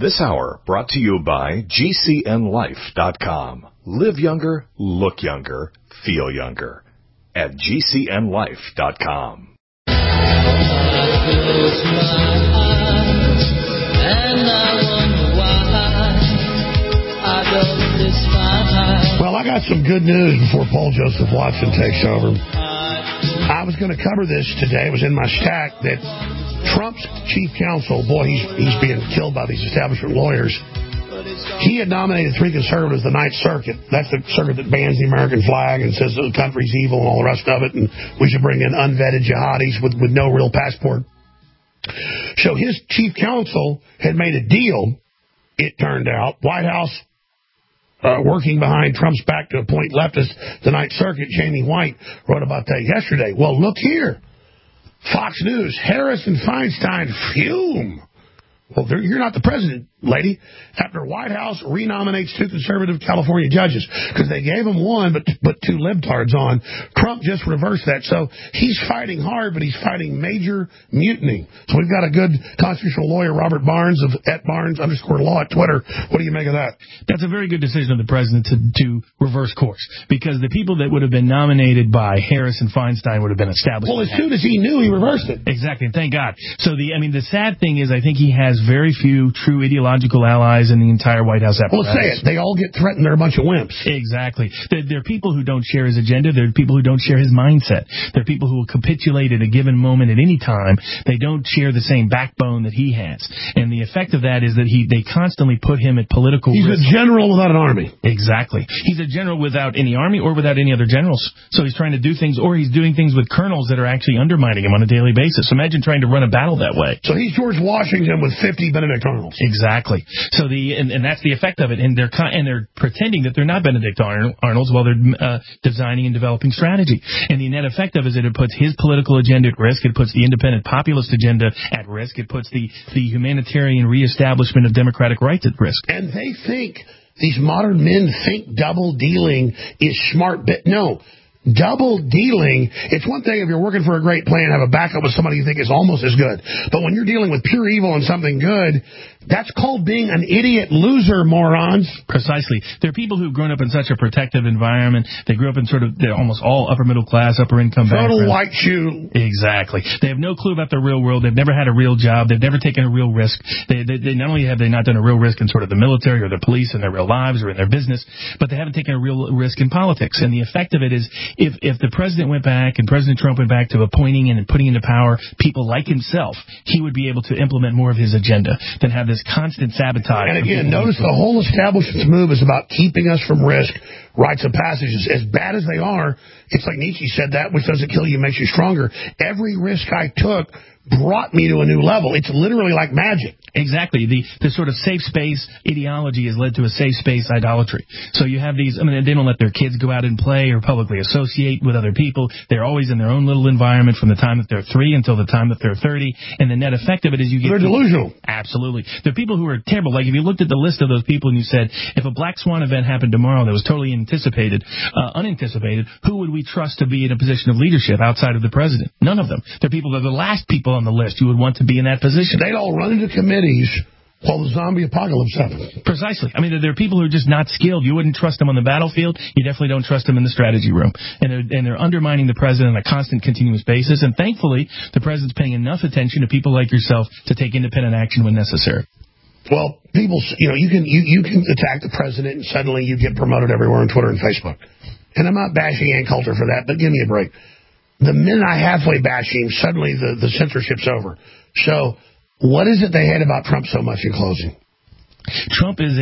This hour brought to you by GCNLife.com. Live younger, look younger, feel younger. At GCNLife.com. Well, I got some good news before Paul Joseph Watson takes over. I was going to cover this today. It was in my stack that Trump's chief counsel, boy, he's being killed by these establishment lawyers. He had nominated three conservatives, the Ninth Circuit. That's the circuit that bans the American flag and says the country's evil and all the rest of it, and we should bring in unvetted jihadis with no real passport. So his chief counsel had made a deal, it turned out. White House working behind Trump's back to appoint leftist the Ninth Circuit. Jamie White wrote about that yesterday. Well, look here. Fox News, Harris and Feinstein fume. Well, you're not the president, lady. After White House renominates two conservative California judges, because they gave him one, but put two libtards on. Trump just reversed that. So he's fighting hard, but he's fighting major mutiny. So we've got a good constitutional lawyer, Robert Barnes of @Barnes_law at Twitter. What do you make of that? That's a very good decision of the president to reverse course, because the people that would have been nominated by Harris and Feinstein would have been established. Well, as soon as he knew, he reversed it. Exactly. Thank God. So the sad thing is, I think he has very few true ideological allies in the entire White House apparatus. Well, say it. They all get threatened. They're a bunch of wimps. Exactly. There are people who don't share his agenda. There are people who don't share his mindset. There are people who will capitulate at a given moment at any time. They don't share the same backbone that he has. And the effect of that is that they constantly put him at political risk. He's a general without an army. Exactly. He's a general without any army or without any other generals. So he's trying to do things, or he's doing things with colonels that are actually undermining him on a daily basis. Imagine trying to run a battle that way. So he's George Washington with 50 Benedict Arnolds. Exactly. So and that's the effect of it. And they're pretending that they're not Benedict Arnolds while they're designing and developing strategy. And the net effect of it is that it puts his political agenda at risk. It puts the independent populist agenda at risk. It puts the humanitarian reestablishment of democratic rights at risk. And they think, these modern men think double dealing is smart. No. Double dealing, it's one thing if you're working for a great plan, have a backup with somebody you think is almost as good. But when you're dealing with pure evil and something good, that's called being an idiot loser, morons. Precisely. There are people who've grown up in such a protective environment. They grew up in they're almost all upper middle class, upper income background. Total white shoe. Exactly. They have no clue about the real world. They've never had a real job. They've never taken a real risk. They not only have they not done a real risk in sort of the military or the police in their real lives or in their business, but they haven't taken a real risk in politics. And the effect of it is, if the president went back and President Trump went back to appointing and putting into power people like himself, he would be able to implement more of his agenda than have this constant sabotage. And again, notice the whole establishment's move is about keeping us from risk, rites of passage. As bad as they are, it's like Nietzsche said, that which doesn't kill you makes you stronger. Every risk I took brought me to a new level. It's literally like magic. Exactly. The sort of safe space ideology has led to a safe space idolatry. So you have these, they don't let their kids go out and play or publicly associate with other people. They're always in their own little environment from the time that they're 3 until the time that they're 30. And the net effect of it is you get... They're delusional. Absolutely. There are people who are terrible. Like if you looked at the list of those people and you said, if a black swan event happened tomorrow that was totally unanticipated, who would we trust to be in a position of leadership outside of the president? None of them. They're people that are the last people on the list you would want to be in that position. They'd all run into committees while the zombie apocalypse happens. Precisely. There are people who are just not skilled. You wouldn't trust them on the battlefield. You definitely don't trust them in the strategy room. And they're undermining the president on a constant, continuous basis. And thankfully, the president's paying enough attention to people like yourself to take independent action when necessary. Well, people, you can attack the president and suddenly you get promoted everywhere on Twitter and Facebook. And I'm not bashing Ann Coulter for that, but give me a break. The minute I halfway bash him, suddenly the censorship's over. So what is it they hate about Trump so much in closing? Trump is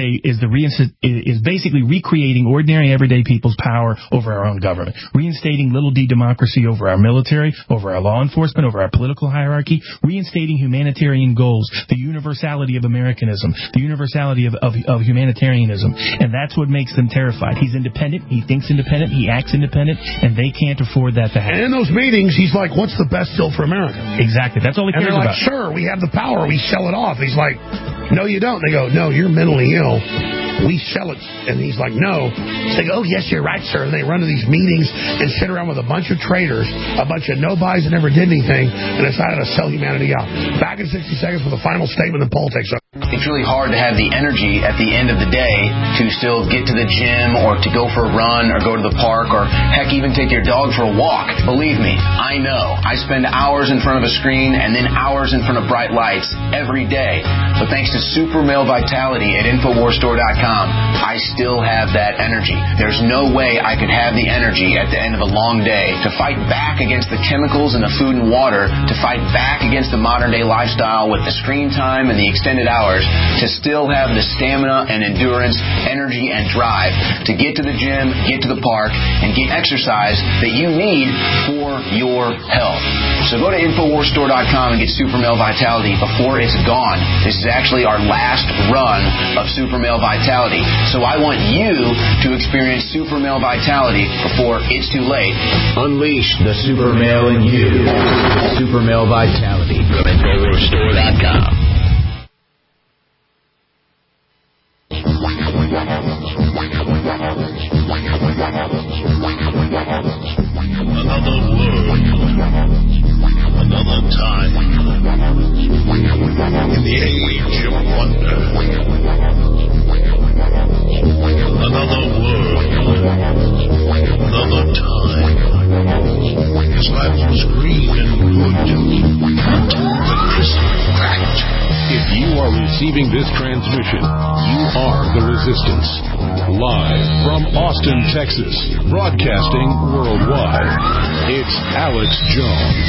basically recreating ordinary, everyday people's power over our own government, reinstating little d democracy over our military, over our law enforcement, over our political hierarchy, reinstating humanitarian goals, the universality of Americanism, the universality of humanitarianism, and that's what makes them terrified. He's independent, he thinks independent, he acts independent, and they can't afford that to happen. And in those meetings, he's like, what's the best deal for America? Exactly. That's all he cares about. And they're like, sure, we have the power, we sell it off. He's like, no, you don't. They go, no, you're mentally ill. We sell it. And he's like, no. So they go, oh, yes, you're right, sir. And they run to these meetings and sit around with a bunch of traitors, a bunch of nobodies that never did anything, and decided to sell humanity out. Back in 60 seconds with a final statement, and Paul takes over. It's really hard to have the energy at the end of the day to still get to the gym or to go for a run or go to the park or, heck, even take your dog for a walk. Believe me, I know. I spend hours in front of a screen and then hours in front of bright lights every day. But thanks to Super Male Vitality at InfoWarsStore.com, I still have that energy. There's no way I could have the energy at the end of a long day to fight back against the chemicals in the food and water, to fight back against the modern-day lifestyle with the screen time and the extended hours, to still have the stamina and endurance, energy and drive to get to the gym, get to the park, and get exercise that you need for your health. So go to InfoWarsStore.com and get Super Male Vitality before it's gone. This is actually our last run of Super Male Vitality. So I want you to experience Super Male Vitality before it's too late. Unleash the Super Male in you. Super Male Vitality from InfoWarsStore.com. Another world, another time, in the age of wonder. Another world, another time. His life was green and good until the crisp cracked. If you are receiving this transmission, you are the Resistance. Live from Austin, Texas, broadcasting worldwide, it's Alex Jones.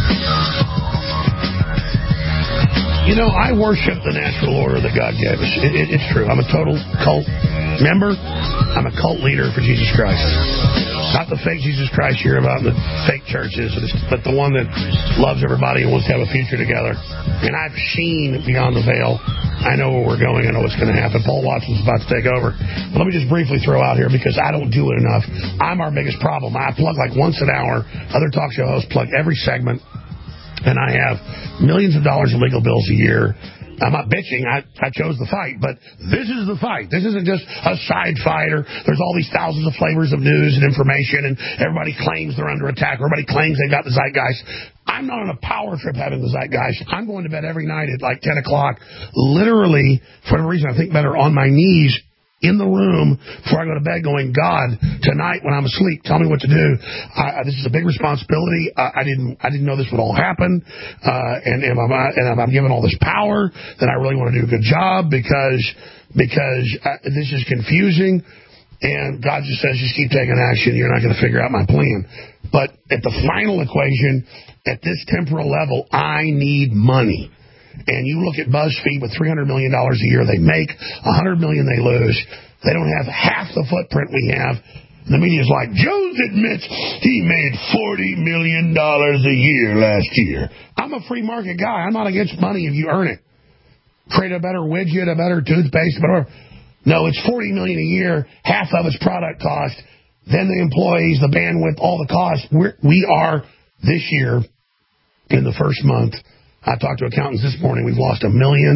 You know, I worship the natural order that God gave us. It's true. I'm a total cult member. I'm a cult leader for Jesus Christ. Not the fake Jesus Christ you hear about in the fake churches, but the one that loves everybody and wants to have a future together. And I've seen beyond the veil. I know where we're going. I know what's going to happen. Paul Watson's about to take over. But let me just briefly throw out here, because I don't do it enough. I'm our biggest problem. I plug like once an hour. Other talk show hosts plug every segment. And I have millions of dollars in legal bills a year. I'm not bitching. I chose the fight, but this is the fight. This isn't just a side fight, or there's all these thousands of flavors of news and information, and everybody claims they're under attack. Everybody claims they've got the zeitgeist. I'm not on a power trip having the zeitgeist. I'm going to bed every night at like 10 o'clock, literally, for the reason I think better, on my knees in the room before I go to bed going, God, tonight when I'm asleep, tell me what to do. This is a big responsibility. I didn't know this would all happen. And if I'm given all this power, then I really want to do a good job because this is confusing. And God just says, just keep taking action. You're not going to figure out my plan. But at the final equation, at this temporal level, I need money. And you look at BuzzFeed with $300 million a year they make, $100 million they lose. They don't have half the footprint we have. The media's like, Jones admits he made $40 million a year last year. I'm a free market guy. I'm not against money if you earn it. Create a better widget, a better toothpaste, whatever. No, it's $40 million a year, half of its product cost, then the employees, the bandwidth, all the costs. We are, this year, in the first month, I talked to accountants this morning, we've lost $1.5 million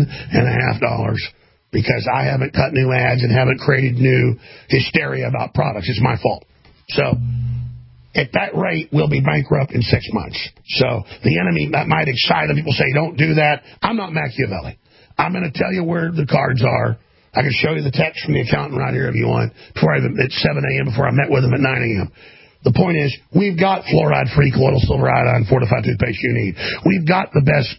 because I haven't cut new ads and haven't created new hysteria about products. It's my fault. So at that rate, we'll be bankrupt in 6 months. So the enemy, that might excite them. People say, don't do that. I'm not Machiavelli. I'm going to tell you where the cards are. I can show you the text from the accountant right here if you want, at 7 a.m. before I met with him at 9 a.m. The point is, we've got fluoride-free colloidal silver iodine fortified toothpaste you need. We've got the best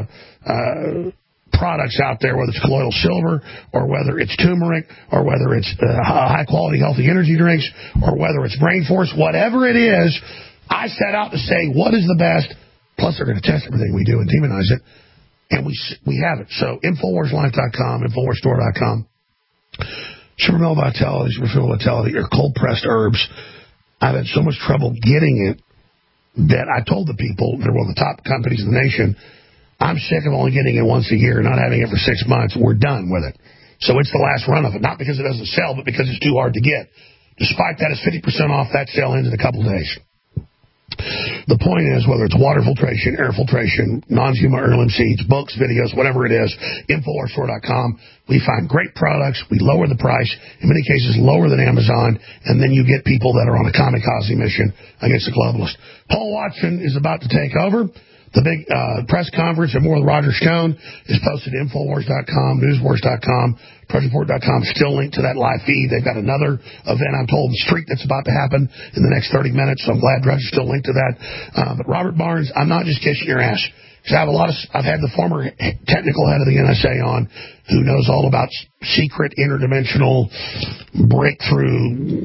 products out there, whether it's colloidal silver or whether it's turmeric or whether it's high-quality healthy energy drinks or whether it's Brain Force, whatever it is. I set out to say what is the best. Plus, they're going to test everything we do and demonize it, and we have it. So, InfoWarsLife.com, InfoWarsStore.com. Super Male Vitality, Super Male Vitality, or cold-pressed herbs. I've had so much trouble getting it that I told the people, they're one of the top companies in the nation, I'm sick of only getting it once a year, not having it for 6 months. We're done with it. So it's the last run of it. Not because it doesn't sell, but because it's too hard to get. Despite that, it's 50% off. That sale ends in a couple of days. The point is, whether it's water filtration, air filtration, non-GMO heirloom seeds, books, videos, whatever it is, InfoWarsStore.com, we find great products, we lower the price, in many cases lower than Amazon, and then you get people that are on a kamikaze mission against the globalists. Paul Watson is about to take over. The big press conference and more with Roger Stone is posted at Infowars.com, Newswars.com, TrudgeReport.com. Still linked to that live feed. They've got another event, I'm told, in the street that's about to happen in the next 30 minutes, so I'm glad Drudge is still linked to that. But Robert Barnes, I'm not just kissing your ass. Because I've had the former technical head of the NSA on who knows all about secret interdimensional breakthrough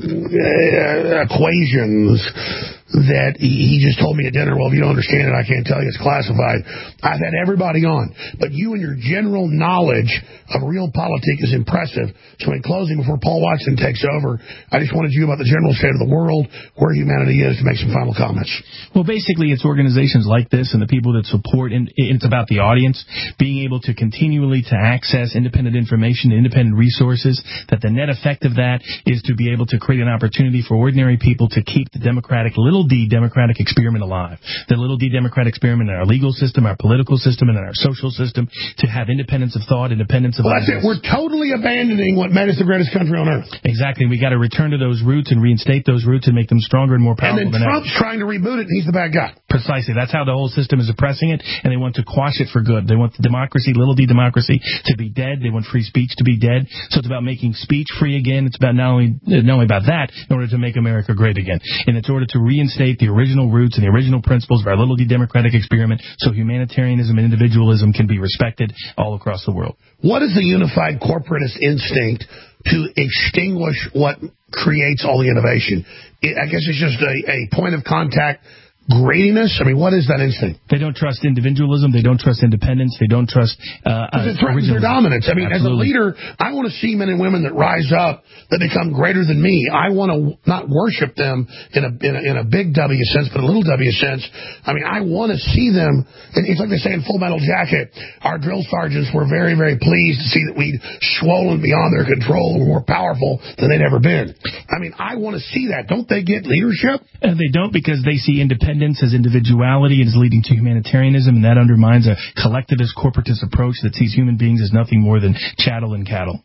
equations that he just told me at dinner, well, if you don't understand it, I can't tell you, it's classified. I've had everybody on. But you and your general knowledge of real politics is impressive. So in closing, before Paul Watson takes over, I just wanted you about the general state of the world, where humanity is, to make some final comments. Well, basically, it's organizations like this and the people that support, and it's about the audience being able to continually to access independent information, independent resources, that the net effect of that is to be able to create an opportunity for ordinary people to keep the little d democratic experiment alive. The little d democratic experiment in our legal system, our political system, and in our social system, to have independence of thought, independence of ideas. We're totally abandoning what made us the greatest country on earth. Exactly. We got to return to those roots and reinstate those roots and make them stronger and more powerful than ever. And then Trump's trying to reboot it, and he's the bad guy. Precisely. That's how the whole system is oppressing it, and they want to quash it for good. They want the democracy, little d democracy, to be dead. They want free speech to be dead. So it's about making speech free again. It's about not only about that, in order to make America great again. And it's in order to reinstate the original roots and the original principles of our little d democratic experiment, so humanitarianism and individualism can be respected all across the world. What is the unified corporatist instinct to extinguish what creates all the innovation? I guess it's just a point of contact greediness? I mean, what is that instinct? They don't trust individualism. They don't trust independence. They don't trust because it threatens their dominance. I mean, Absolutely. As a leader, I want to see men and women that rise up, that become greater than me. I want to not worship them in a big W sense, but a little W sense. I mean, I want to see them. And it's like they say in Full Metal Jacket, our drill sergeants were very, very pleased to see that we'd swollen beyond their control and were more powerful than they'd ever been. I mean, I want to see that. Don't they get leadership? They don't, because they see independence as individuality is leading to humanitarianism, and that undermines a collectivist corporatist approach that sees human beings as nothing more than chattel and cattle.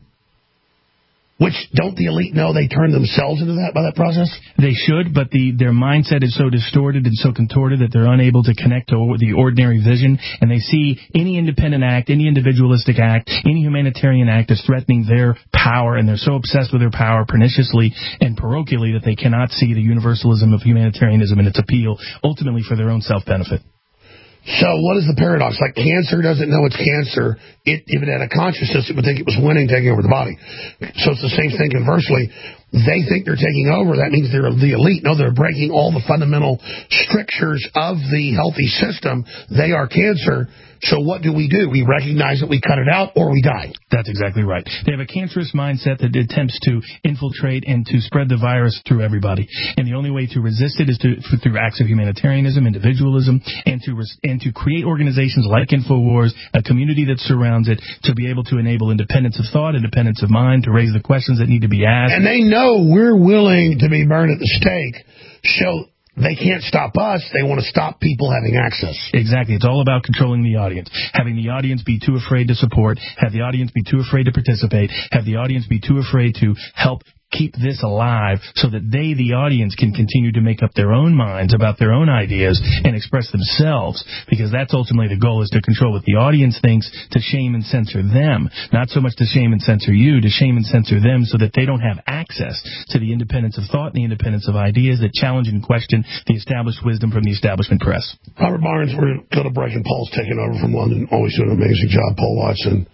Which, don't the elite know they turn themselves into that by that process? They should, but their mindset is so distorted and so contorted that they're unable to connect to the ordinary vision, and they see any independent act, any individualistic act, any humanitarian act as threatening their power, and they're so obsessed with their power perniciously and parochially that they cannot see the universalism of humanitarianism and its appeal, ultimately for their own self-benefit. So what is the paradox? Like cancer doesn't know it's cancer. If it had a consciousness, it would think it was winning, taking over the body. So it's the same thing conversely. They think they're taking over. That means they're the elite. No, they're breaking all the fundamental strictures of the healthy system. They are cancer. So what do? We recognize it, we cut it out, or we die. That's exactly right. They have a cancerous mindset that attempts to infiltrate and to spread the virus through everybody. And the only way to resist it is through acts of humanitarianism, individualism, and to create organizations like InfoWars, a community that surrounds it, to be able to enable independence of thought, independence of mind, to raise the questions that need to be asked. And they know we're willing to be burned at the stake. So they can't stop us. They want to stop people having access. Exactly. It's all about controlling the audience. Having the audience be too afraid to support, have the audience be too afraid to participate, have the audience be too afraid to help keep this alive so that they, the audience, can continue to make up their own minds about their own ideas and express themselves, because that's ultimately the goal, is to control what the audience thinks, to shame and censor them. Not so much to shame and censor you, to shame and censor them so that they don't have access to the independence of thought and the independence of ideas that challenge and question the established wisdom from the establishment press. Robert Barnes, we're going to go to break, and Paul's taking over from London. Always doing an amazing job, Paul Watson.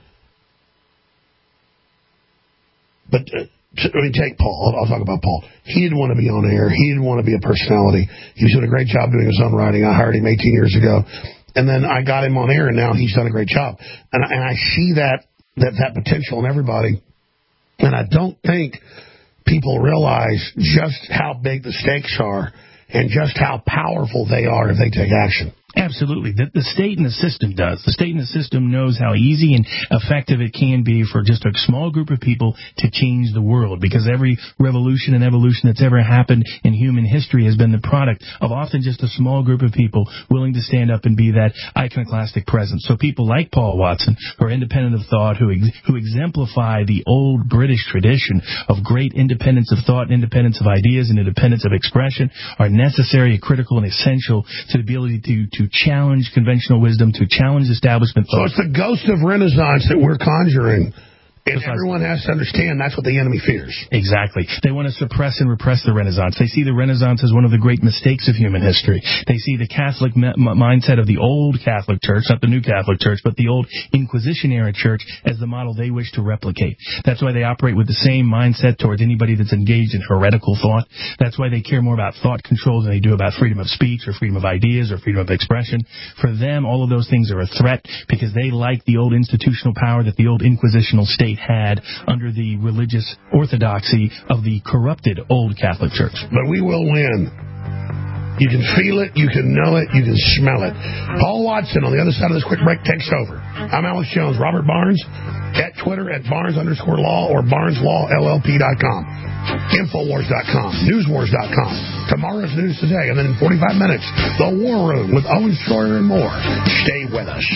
But take Paul. I'll talk about Paul. He didn't want to be on air. He didn't want to be a personality. He was doing a great job doing his own writing. I hired him 18 years ago, and then I got him on air, and now he's done a great job. And I see that potential in everybody, and I don't think people realize just how big the stakes are and just how powerful they are if they take action. Absolutely. The state and the system does. The state and the system knows how easy and effective it can be for just a small group of people to change the world, because every revolution and evolution that's ever happened in human history has been the product of often just a small group of people willing to stand up and be that iconoclastic presence. So people like Paul Watson, who are independent of thought, who exemplify the old British tradition of great independence of thought and independence of ideas and independence of expression, are necessary, critical, and essential to the ability to to challenge conventional wisdom, to challenge establishment thought. So it's the ghost of Renaissance that we're conjuring. And everyone has to understand that's what the enemy fears. Exactly. They want to suppress and repress the Renaissance. They see the Renaissance as one of the great mistakes of human history. They see the Catholic mindset of the old Catholic Church, not the new Catholic Church, but the old Inquisition-era church as the model they wish to replicate. That's why they operate with the same mindset towards anybody that's engaged in heretical thought. That's why they care more about thought control than they do about freedom of speech or freedom of ideas or freedom of expression. For them, all of those things are a threat because they like the old institutional power that the old inquisitional state had under the religious orthodoxy of the corrupted old Catholic Church. But we will win. You can feel it, you can know it, you can smell it. Paul Watson on the other side of this quick break takes over. I'm Alex Jones. Robert Barnes at Twitter at Barnes_law or BarnesLawLLP.com. Infowars.com, Newswars.com. Tomorrow's News Today, and then in 45 minutes, The War Room with Owen Schroyer and more. Stay with us.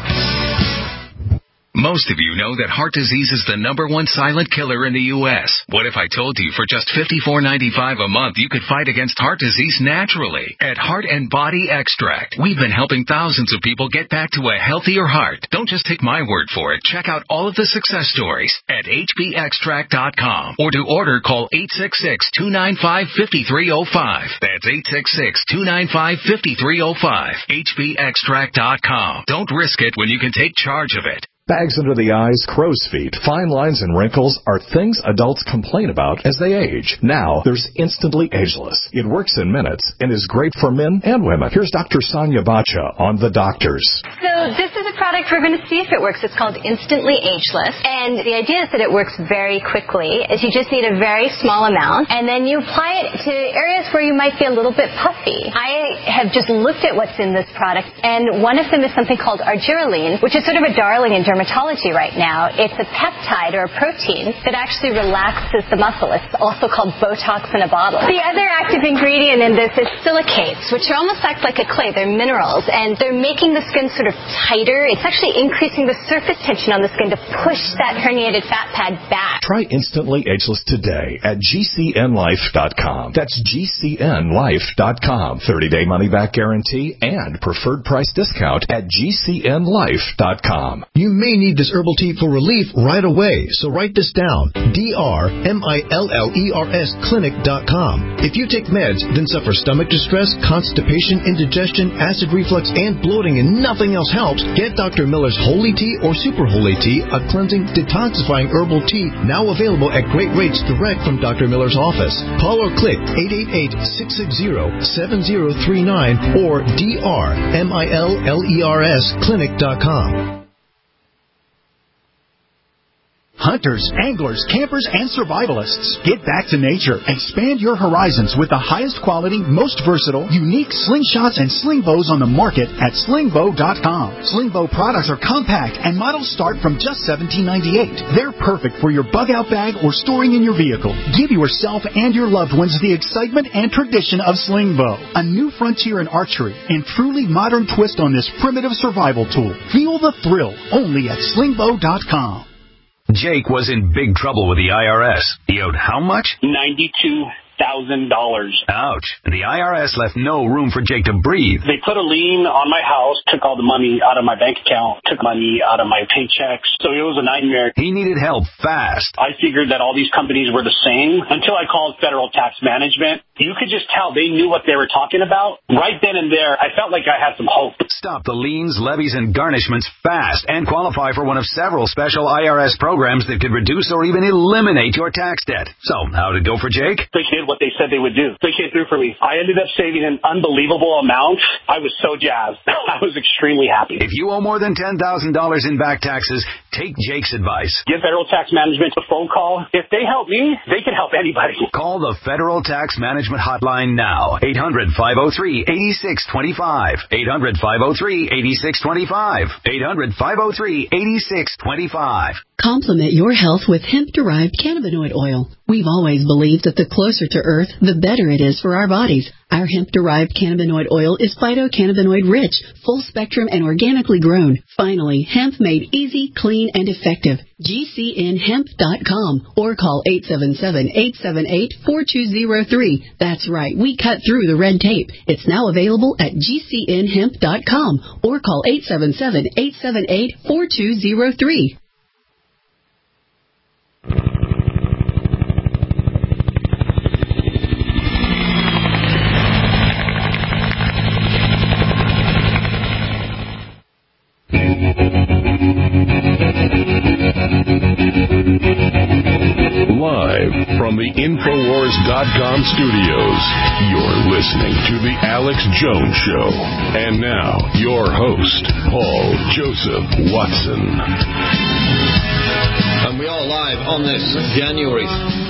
Most of you know that heart disease is the #1 silent killer in the U.S. What if I told you for just $54.95 a month you could fight against heart disease naturally? At Heart and Body Extract, we've been helping thousands of people get back to a healthier heart. Don't just take my word for it. Check out all of the success stories at hbextract.com. Or to order, call 866-295-5305. That's 866-295-5305. hbextract.com. Don't risk it when you can take charge of it. Bags under the eyes, crow's feet, fine lines, and wrinkles are things adults complain about as they age. Now, there's Instantly Ageless. It works in minutes and is great for men and women. Here's Dr. Sonia Bacha on The Doctors. So this is a product we're going to see if it works. It's called Instantly Ageless. And the idea is that it works very quickly. Is you just need a very small amount, and then you apply it to areas where you might be a little bit puffy. I have just looked at what's in this product, and one of them is something called argireline, which is sort of a darling in dermatology right now. It's a peptide or a protein that actually relaxes the muscle. It's also called Botox in a bottle. The other active ingredient in this is silicates, which almost act like a clay. They're minerals, and they're making the skin sort of tighter. It's actually increasing the surface tension on the skin to push that herniated fat pad back. Try Instantly Ageless today at GCNlife.com. That's GCNlife.com. 30-day money-back guarantee and preferred price discount at GCNlife.com. You may need this herbal tea for relief right away, so write this down. DRMILLERS clinic.com. If you take meds, then suffer stomach distress, constipation, indigestion, acid reflux, and bloating, and nothing else helps, get Dr. Miller's Holy Tea or Super Holy Tea, a cleansing, detoxifying herbal tea, now available at great rates direct from Dr. Miller's office. Call or click 888-660-7039 or DRMILLERS clinic.com. Hunters, anglers, campers, and survivalists, get back to nature. Expand your horizons with the highest quality, most versatile, unique slingshots and sling bows on the market at slingbow.com. Slingbow products are compact and models start from just $17.98. They're perfect for your bug-out bag or storing in your vehicle. Give yourself and your loved ones the excitement and tradition of Slingbow, a new frontier in archery and truly modern twist on this primitive survival tool. Feel the thrill only at slingbow.com. Jake was in big trouble with the IRS. He owed how much? $92,000. Ouch. And the IRS left no room for Jake to breathe. They put a lien on my house, took all the money out of my bank account, took money out of my paychecks. So it was a nightmare. He needed help fast. I figured that all these companies were the same until I called Federal Tax Management. You could just tell they knew what they were talking about. Right then and there, I felt like I had some hope. Stop the liens, levies, and garnishments fast and qualify for one of several special IRS programs that could reduce or even eliminate your tax debt. So, how did it go for Jake? They did what they said they would do. They came through for me. I ended up saving an unbelievable amount. I was so jazzed. I was extremely happy. If you owe more than $10,000 in back taxes, take Jake's advice. Give Federal Tax Management a phone call. If they help me, they can help anybody. Call the Federal Tax Management hotline now. 800-503-8625. 800-503-8625. 800-503-8625. Complement your health with hemp-derived cannabinoid oil. We've always believed that the closer to Earth, the better it is for our bodies. Our hemp-derived cannabinoid oil is phytocannabinoid-rich, full-spectrum, and organically grown. Finally, hemp made easy, clean, and effective. GCNhemp.com or call 877-878-4203. That's right, we cut through the red tape. It's now available at GCNhemp.com or call 877-878-4203. Live from the Infowars.com studios, you're listening to The Alex Jones Show. And now, your host, Paul Joseph Watson. And we are live on this January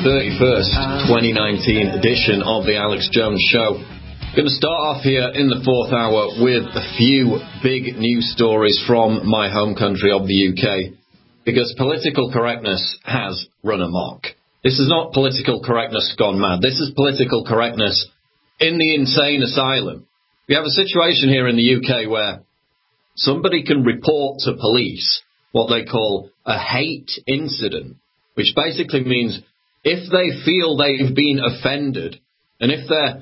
31st, 2019 edition of The Alex Jones Show. Going to start off here in the fourth hour with a few big news stories from my home country of the UK, because political correctness has run amok. This is not political correctness gone mad. This is political correctness in the insane asylum. We have a situation here in the UK where somebody can report to police what they call a hate incident, which basically means if they feel they've been offended, and if their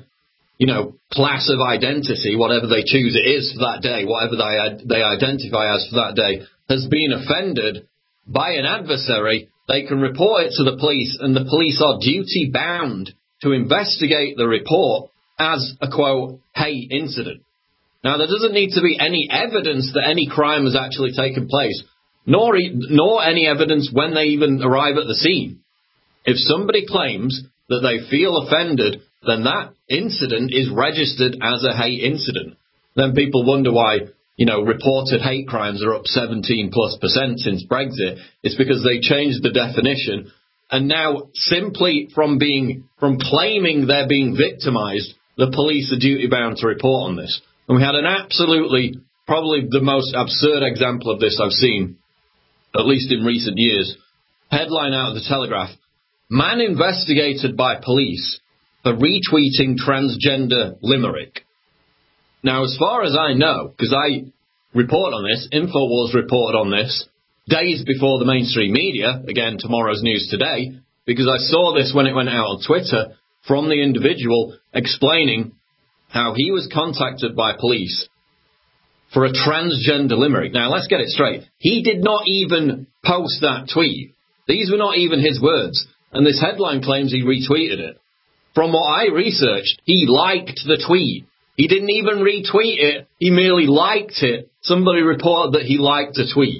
class of identity, whatever they choose it is for that day, whatever they identify as for that day, has been offended by an adversary, they can report it to the police, and the police are duty-bound to investigate the report as a, quote, hate incident. Now, there doesn't need to be any evidence that any crime has actually taken place, nor any evidence when they even arrive at the scene. If somebody claims that they feel offended, then that incident is registered as a hate incident. Then people wonder why, reported hate crimes are up 17+% since Brexit. It's because they changed the definition. And now, simply from claiming they're being victimized, the police are duty-bound to report on this. And we had an absolutely, probably the most absurd example of this I've seen, at least in recent years. Headline out of the Telegraph: man investigated by police for retweeting transgender limerick. Now, as far as I know, because I report on this, InfoWars reported on this days before the mainstream media, again, tomorrow's news today, because I saw this when it went out on Twitter from the individual explaining how he was contacted by police for a transgender limerick. Now, let's get it straight. He did not even post that tweet. These were not even his words. And this headline claims he retweeted it. From what I researched, he liked the tweet. He didn't even retweet it. He merely liked it. Somebody reported that he liked the tweet.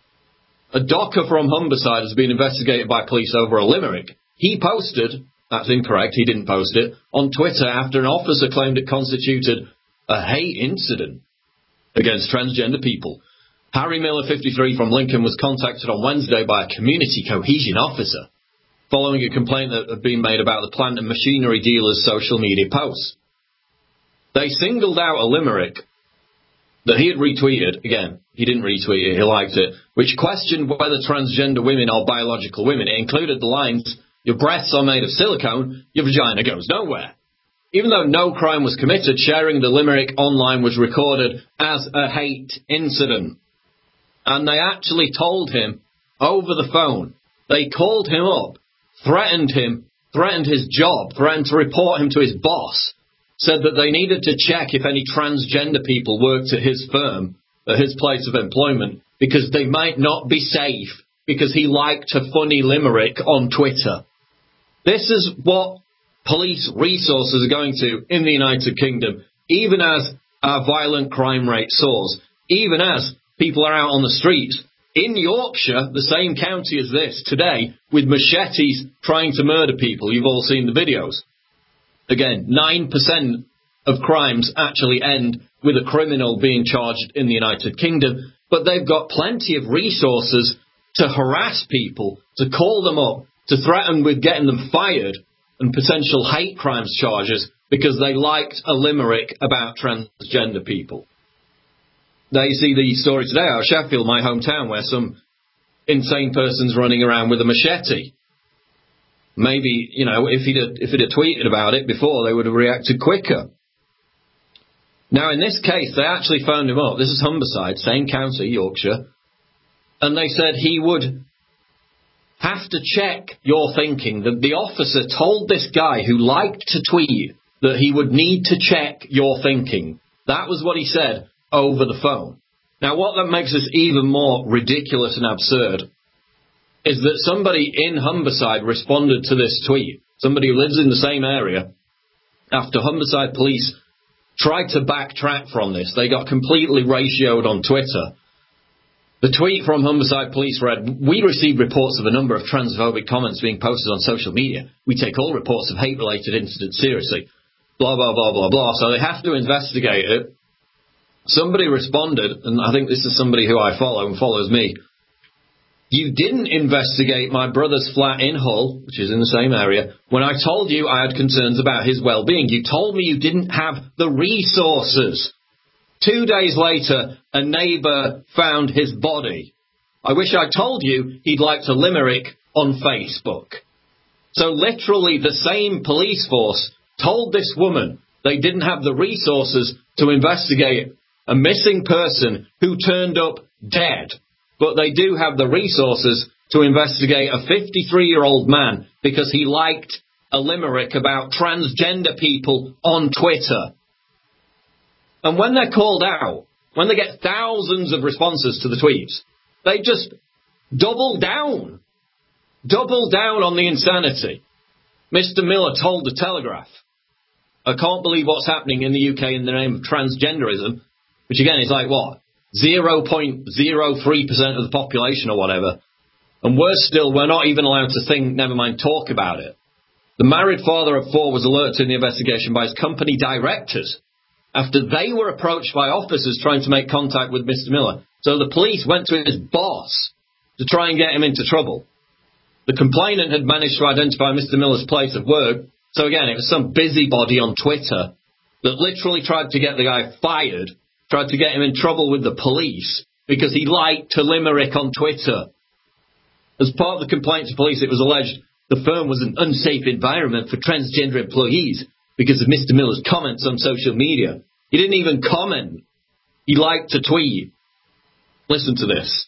A docker from Humberside has been investigated by police over a limerick. He posted, that's incorrect, he didn't post it, on Twitter after an officer claimed it constituted a hate incident against transgender people. Harry Miller, 53, from Lincoln, was contacted on Wednesday by a community cohesion officer following a complaint that had been made about the plant and machinery dealer's social media posts. They singled out a limerick that he had retweeted. Again, he didn't retweet it, he liked it, which questioned whether transgender women are biological women. It included the lines, "Your breasts are made of silicone, your vagina goes nowhere." Even though no crime was committed, sharing the limerick online was recorded as a hate incident. And they actually told him over the phone. They called him up, threatened him, threatened his job, threatened to report him to his boss, said that they needed to check if any transgender people worked at his firm, at his place of employment, because they might not be safe, because he liked a funny limerick on Twitter. This is what police resources are going to in the United Kingdom, even as our violent crime rate soars, even as people are out on the streets. In Yorkshire, the same county as this, today, with machetes trying to murder people. You've all seen the videos. Again, 9% of crimes actually end with a criminal being charged in the United Kingdom, but they've got plenty of resources to harass people, to call them up, to threaten with getting them fired and potential hate crimes charges because they liked a limerick about transgender people. Now you see the story today out of Sheffield, my hometown, where some insane person's running around with a machete. maybe, if he'd have tweeted about it before, they would have reacted quicker. Now, in this case, they actually phoned him up. This is Humberside, same county, Yorkshire. And they said he would have to check your thinking. The officer told this guy who liked to tweet that he would need to check your thinking. That was what he said over the phone. Now, what that makes this even more ridiculous and absurd is that somebody in Humberside responded to this tweet. Somebody who lives in the same area. After Humberside police tried to backtrack from this, they got completely ratioed on Twitter. The tweet from Humberside police read, "We received reports of a number of transphobic comments being posted on social media. We take all reports of hate-related incidents seriously." Blah, blah, blah, blah, blah. So they have to investigate it. Somebody responded, and I think this is somebody who I follow and follows me. "You didn't investigate my brother's flat in Hull," which is in the same area, "when I told you I had concerns about his well-being. You told me you didn't have the resources. 2 days later, a neighbour found his body. I wish I told you he'd liked a limerick on Facebook." So literally the same police force told this woman they didn't have the resources to investigate a missing person who turned up dead. But they do have the resources to investigate a 53-year-old man because he liked a limerick about transgender people on Twitter. And when they're called out, when they get thousands of responses to the tweets, they just double down on the insanity. Mr. Miller told The Telegraph, "I can't believe what's happening in the UK in the name of transgenderism," which again is like what? 0.03% of the population or whatever. And worse still, we're not even allowed to think, never mind talk about it. The married father of 4 was alerted in the investigation by his company directors after they were approached by officers trying to make contact with Mr. Miller. So the police went to his boss to try and get him into trouble. The complainant had managed to identify Mr. Miller's place of work. So again, it was some busybody on Twitter that literally tried to get the guy fired, tried to get him in trouble with the police because he liked a limerick on Twitter. As part of the complaint to police, it was alleged the firm was an unsafe environment for transgender employees because of Mr. Miller's comments on social media. He didn't even comment. He liked to tweet. Listen to this.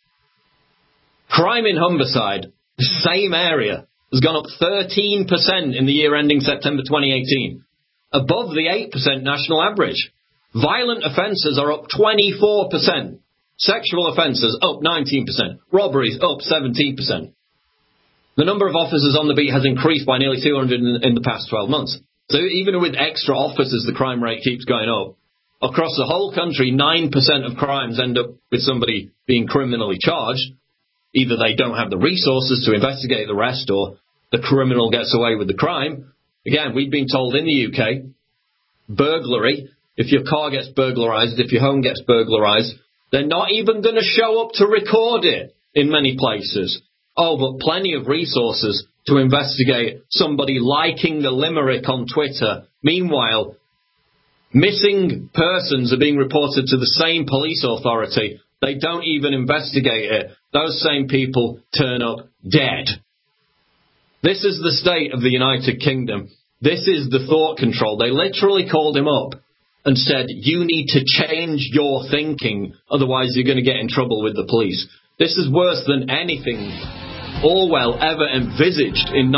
Crime in Humberside, the same area, has gone up 13% in the year ending September 2018, above the 8% national average. Violent offences are up 24%. Sexual offences up 19%. Robberies up 17%. The number of officers on the beat has increased by nearly 200 in the past 12 months. So even with extra officers, the crime rate keeps going up. Across the whole country, 9% of crimes end up with somebody being criminally charged. Either they don't have the resources to investigate the rest or the criminal gets away with the crime. Again, we've been told in the UK, burglary, if your car gets burglarized, if your home gets burglarized, they're not even going to show up to record it in many places. Oh, but plenty of resources to investigate somebody liking the limerick on Twitter. Meanwhile, missing persons are being reported to the same police authority. They don't even investigate it. Those same people turn up dead. This is the state of the United Kingdom. This is the thought control. They literally called him up and said, you need to change your thinking, otherwise you're going to get in trouble with the police. This is worse than anything Orwell ever envisaged in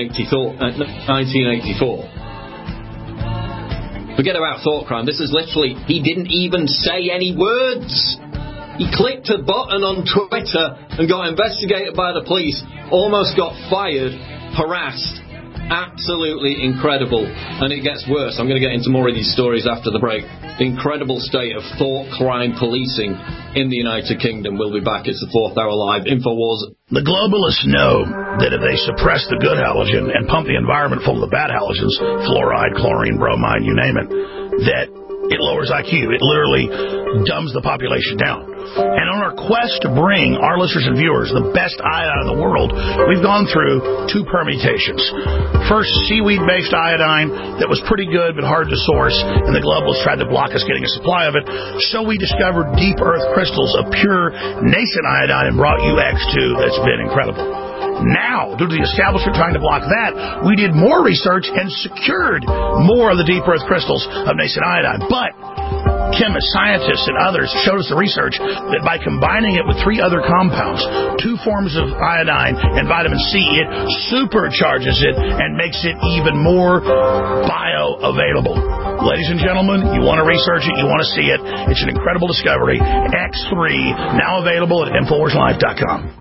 1984. Forget about thought crime. This is literally, he didn't even say any words. He clicked a button on Twitter and got investigated by the police, almost got fired, harassed. Absolutely incredible. And it gets worse. I'm going to get into more of these stories after the break. The incredible state of thought crime policing in the United Kingdom. We'll be back. It's the 4th Hour Live. InfoWars. The globalists know that if they suppress the good halogen and pump the environment full of the bad halogens, fluoride, chlorine, bromide, you name it, that it lowers IQ. It literally dumbs the population down. And on our quest to bring our listeners and viewers the best iodine in the world, we've gone through 2 permutations. First, seaweed-based iodine that was pretty good but hard to source, and the globalists tried to block us getting a supply of it. So we discovered deep earth crystals of pure nascent iodine and brought you X2 that's been incredible. Now, due to the establishment trying to block that, we did more research and secured more of the deep earth crystals of nascent iodine. But chemists, scientists, and others showed us the research that by combining it with 3 other compounds, 2 forms of iodine and vitamin C, it supercharges it and makes it even more bioavailable. Ladies and gentlemen, you want to research it, you want to see it. It's an incredible discovery. X3, now available at InfoWarsLife.com.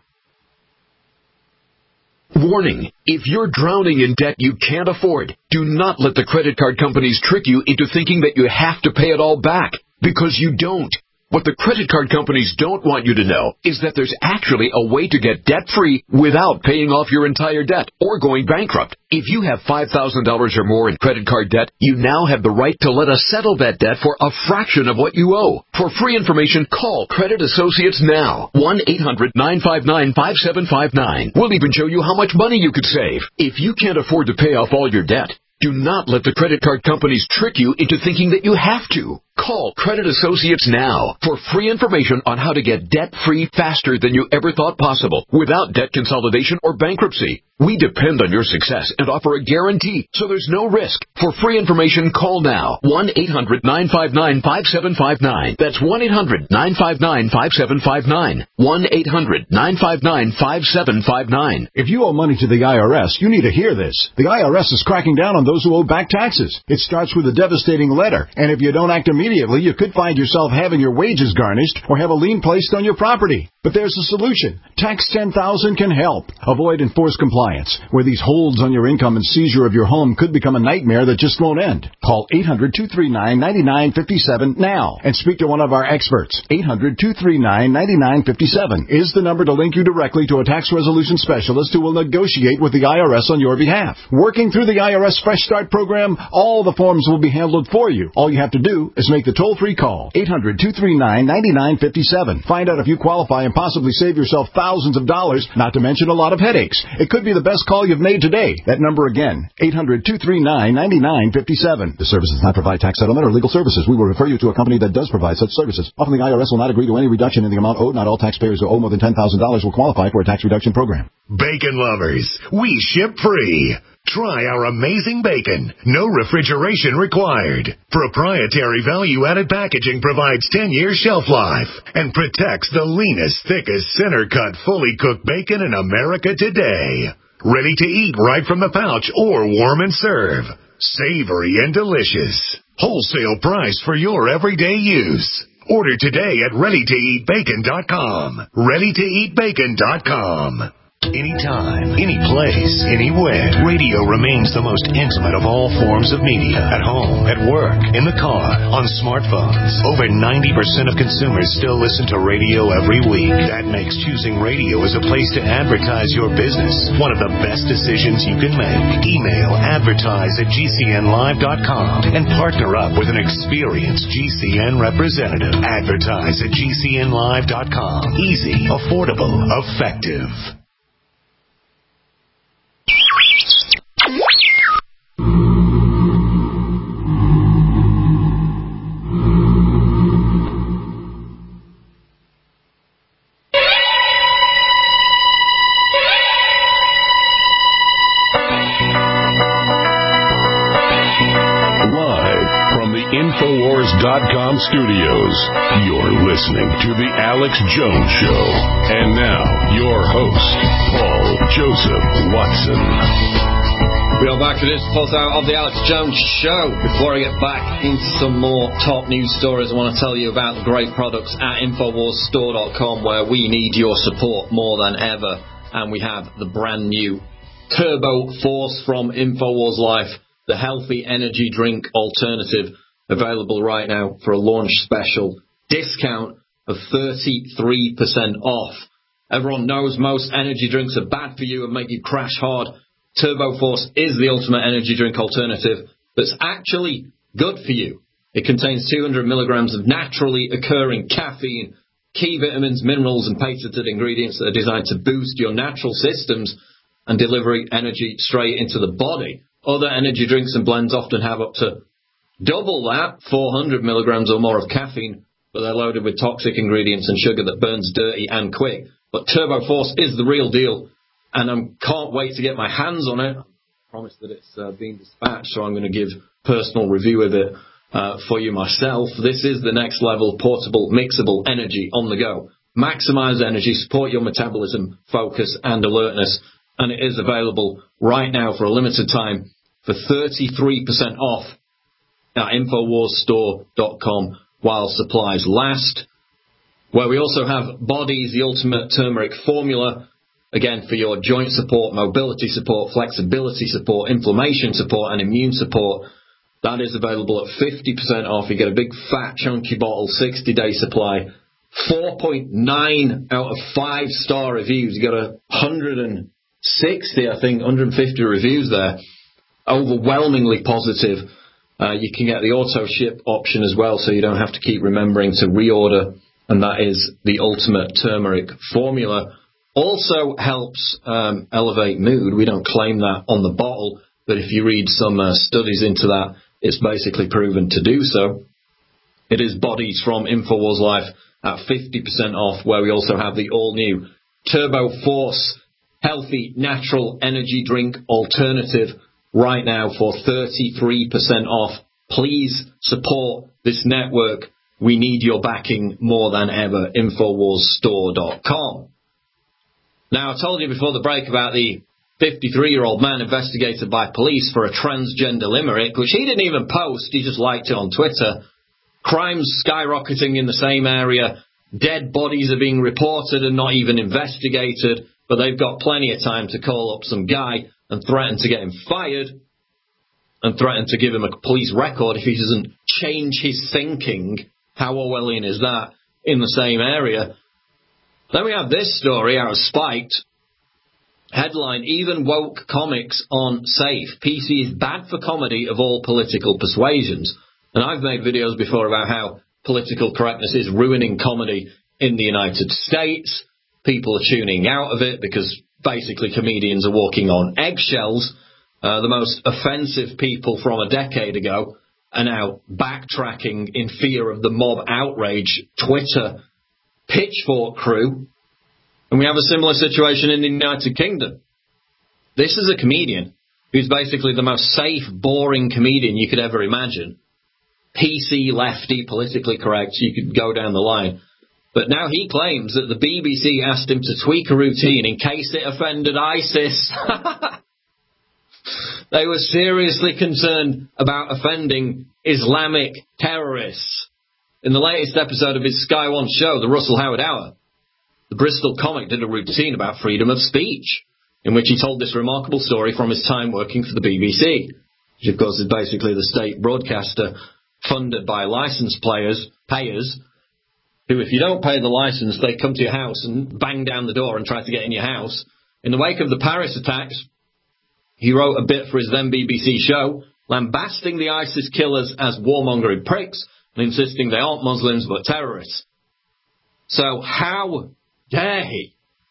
Warning, if you're drowning in debt you can't afford, do not let the credit card companies trick you into thinking that you have to pay it all back, because you don't. What the credit card companies don't want you to know is that there's actually a way to get debt-free without paying off your entire debt or going bankrupt. If you have $5,000 or more in credit card debt, you now have the right to let us settle that debt for a fraction of what you owe. For free information, call Credit Associates now. 1-800-959-5759. We'll even show you how much money you could save. If you can't afford to pay off all your debt, do not let the credit card companies trick you into thinking that you have to. Call Credit Associates now for free information on how to get debt-free faster than you ever thought possible without debt consolidation or bankruptcy. We depend on your success and offer a guarantee, so there's no risk. For free information, call now. 1-800-959-5759. That's 1-800-959-5759. 1-800-959-5759. If you owe money to the IRS, you need to hear this. The IRS is cracking down on those who owe back taxes. It starts with a devastating letter, and if you don't act immediately, you could find yourself having your wages garnished or have a lien placed on your property. But there's a solution. Tax 10,000 can help. Avoid enforced compliance, where these holds on your income and seizure of your home could become a nightmare that just won't end. Call 800-239-9957 now and speak to one of our experts. 800-239-9957 is the number to link you directly to a tax resolution specialist who will negotiate with the IRS on your behalf. Working through the IRS Fresh Start program, all the forms will be handled for you. All you have to do is make the toll-free call. 800-239-9957. Find out if you qualify and possibly save yourself thousands of dollars, not to mention a lot of headaches. It could be the best call you've made today. That number again, 800-239-9957. The service does not provide tax settlement or legal services. We will refer you to a company that does provide such services. Often the IRS will not agree to any reduction in the amount owed. Not all taxpayers who owe more than $10,000 will qualify for a tax reduction program. Bacon lovers, we ship free. Try our amazing bacon. No refrigeration required. Proprietary value-added packaging provides 10-year shelf life and protects the leanest, thickest, center-cut, fully cooked bacon in America today. Ready to eat right from the pouch or warm and serve. Savory and delicious. Wholesale price for your everyday use. Order today at ReadyToEatBacon.com. ReadyToEatBacon.com. Anytime, any place, anywhere, radio remains the most intimate of all forms of media. At home, at work, in the car, on smartphones. Over 90% of consumers still listen to radio every week. That makes choosing radio as a place to advertise your business one of the best decisions you can make. Email advertise@gcnlive.com and partner up with an experienced GCN representative. Advertise at gcnlive.com. Easy, affordable, effective. InfoWars.com studios. You're listening to The Alex Jones Show. And now, your host, Paul Joseph Watson. We are back for this fourth hour of The Alex Jones Show. Before I get back into some more top news stories, I want to tell you about the great products at InfoWarsStore.com, where we need your support more than ever. And we have the brand new Turbo Force from InfoWars Life, the healthy energy drink alternative, available right now for a launch special discount of 33% off. Everyone knows most energy drinks are bad for you and make you crash hard. Turbo Force is the ultimate energy drink alternative that's actually good for you. It contains 200 milligrams of naturally occurring caffeine, key vitamins, minerals, and patented ingredients that are designed to boost your natural systems and deliver energy straight into the body. Other energy drinks and blends often have up to double that, 400 milligrams or more of caffeine, but they're loaded with toxic ingredients and sugar that burns dirty and quick. But Turbo Force is the real deal. and I can't wait to get my hands on it. I promise that it's been dispatched, so I'm going to give personal review of it for you myself. This is the next level portable, mixable energy on the go. Maximize energy, support your metabolism, focus, and alertness. And it is available right now for a limited time for 33% off at InfoWarsStore.com while supplies last. Where we also have Bodies, the ultimate turmeric formula, again for your joint support, mobility support, flexibility support, inflammation support, and immune support. That is available at 50% off. You get a big fat chunky bottle, 60-day supply, 4.9 out of 5-star reviews. You got 160, I think, 150 reviews there, overwhelmingly positive. You can get the auto ship option as well, so you don't have to keep remembering to reorder. And that is the ultimate turmeric formula. Also helps elevate mood. We don't claim that on the bottle, but if you read some studies into that, it's basically proven to do so. It is Bodies from InfoWars Life at 50% off, where we also have the all-new Turbo Force Healthy Natural Energy Drink Alternative right now for 33% off. Please support this network. We need your backing more than ever. InfoWarsStore.com. Now, I told you before the break about the 53-year-old man investigated by police for a transgender limerick, which he didn't even post, he just liked it on Twitter. Crimes skyrocketing in the same area. Dead bodies are being reported and not even investigated, but they've got plenty of time to call up some guy and threaten to get him fired and threaten to give him a police record if he doesn't change his thinking. How Orwellian is that in the same area? Then we have this story out of Spiked. Headline, even woke comics aren't safe. PC is bad for comedy of all political persuasions. And I've made videos before about how political correctness is ruining comedy in the United States. People are tuning out of it because basically comedians are walking on eggshells. The most offensive people from a decade ago are now backtracking in fear of the mob outrage Twitter pitchfork crew. And we have a similar situation in the United Kingdom. This is a comedian who's basically the most safe, boring comedian you could ever imagine. PC, lefty, politically correct, you could go down the line. But now he claims that the BBC asked him to tweak a routine in case it offended ISIS. They were seriously concerned about offending Islamic terrorists. In the latest episode of his Sky One show, The Russell Howard Hour, the Bristol comic did a routine about freedom of speech, in which he told this remarkable story from his time working for the BBC, which of course is basically the state broadcaster funded by license payers, who if you don't pay the license, they come to your house and bang down the door and try to get in your house. In the wake of the Paris attacks, he wrote a bit for his then BBC show, lambasting the ISIS killers as warmongering pricks and insisting they aren't Muslims but terrorists. So how dare he?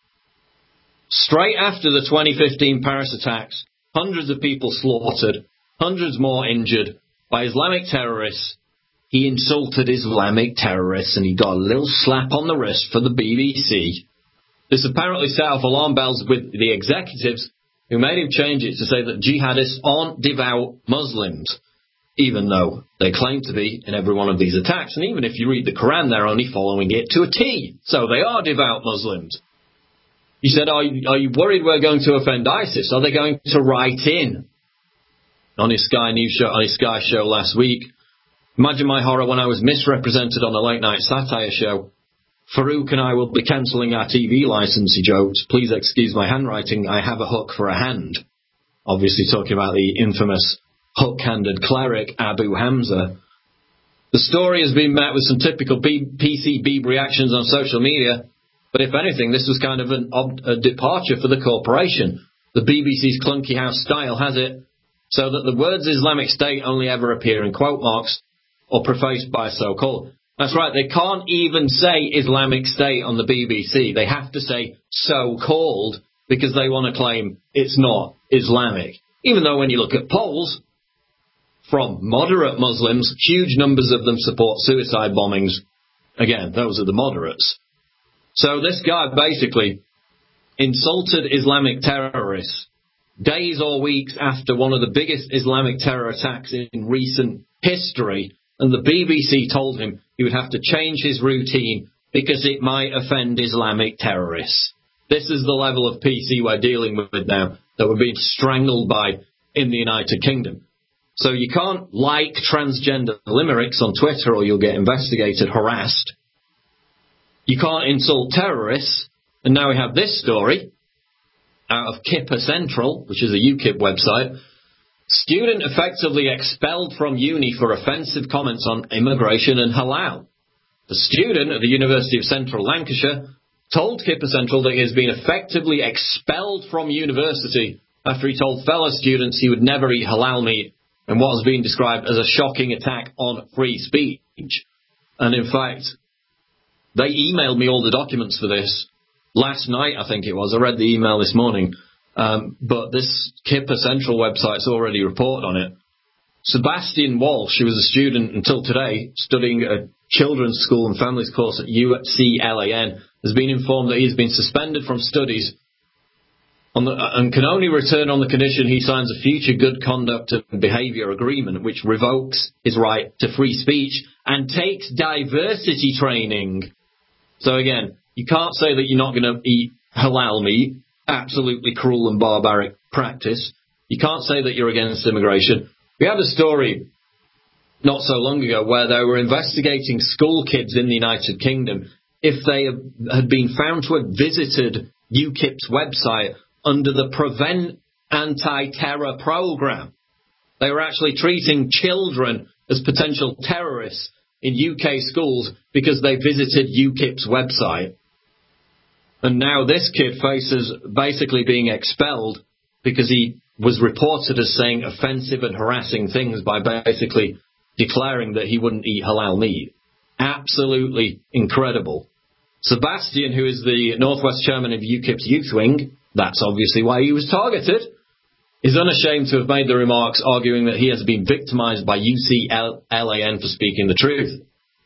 Straight after the 2015 Paris attacks, hundreds of people slaughtered, hundreds more injured by Islamic terrorists. He insulted Islamic terrorists and he got a little slap on the wrist for the BBC. This apparently set off alarm bells with the executives who made him change it to say that jihadists aren't devout Muslims, even though they claim to be in every one of these attacks. And even if you read the Quran, they're only following it to a T. So they are devout Muslims. He said, are you worried we're going to offend ISIS? Are they going to write in? On his Sky News show, on his Sky show last week, imagine my horror when I was misrepresented on a late-night satire show. Farouk and I will be cancelling our TV license, he joked. Please excuse my handwriting, I have a hook for a hand. Obviously talking about the infamous hook-handed cleric Abu Hamza. The story has been met with some typical PC Beeb reactions on social media, but if anything, this was kind of a departure for the corporation. The BBC's clunky house style has it so that the words Islamic State only ever appear in quote marks or prefaced by so-called. That's right, they can't even say Islamic State on the BBC. They have to say so-called because they want to claim it's not Islamic. Even though when you look at polls from moderate Muslims, huge numbers of them support suicide bombings. Again, those are the moderates. So this guy basically insulted Islamic terrorists days or weeks after one of the biggest Islamic terror attacks in recent history, and the BBC told him he would have to change his routine because it might offend Islamic terrorists. This is the level of PC we're dealing with now, that we're being strangled by in the United Kingdom. So you can't like transgender limericks on Twitter or you'll get investigated, harassed. You can't insult terrorists. And now we have this story out of Kipper Central, which is a UKIP website. Student effectively expelled from uni for offensive comments on immigration and halal. The student at the University of Central Lancashire told Kipper Central that he has been effectively expelled from university after he told fellow students he would never eat halal meat in what has been described as a shocking attack on free speech. And in fact, they emailed me all the documents for this last night, I think it was. I read the email this morning. But this Kipper Central website's already reported on it. Sebastian Walsh, who was a student until today, studying at a children's school and families course at UCLAN, has been informed that he has been suspended from studies and can only return on the condition he signs a future good conduct and behaviour agreement, which revokes his right to free speech and takes diversity training. So again, you can't say that you're not going to eat halal meat. Absolutely cruel and barbaric practice. You can't say that you're against immigration. We had a story not so long ago where they were investigating school kids in the United Kingdom if they had been found to have visited UKIP's website under the Prevent Anti-Terror Programme. They were actually treating children as potential terrorists in UK schools because they visited UKIP's website. And now this kid faces basically being expelled because he was reported as saying offensive and harassing things by basically declaring that he wouldn't eat halal meat. Absolutely incredible. Sebastian, who is the Northwest chairman of UKIP's youth wing, that's obviously why he was targeted, is unashamed to have made the remarks, arguing that he has been victimised by UCLAN for speaking the truth.